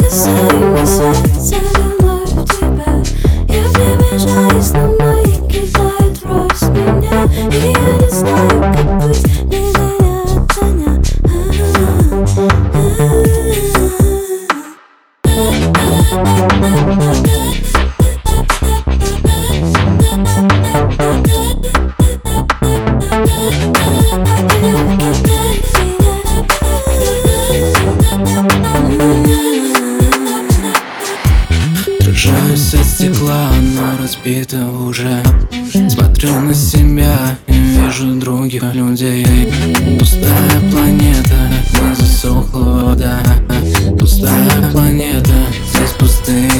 касаемся, целую в тебя. Я приближаюсь, но мои кидают врозь меня. И я не знаю, как быть, не дойдя до дня. Отражаюсь от стекла, оно разбито уже. Смотрю на себя и вижу других людей. Пустая планета, не засохла вода. Пустая планета, здесь пустые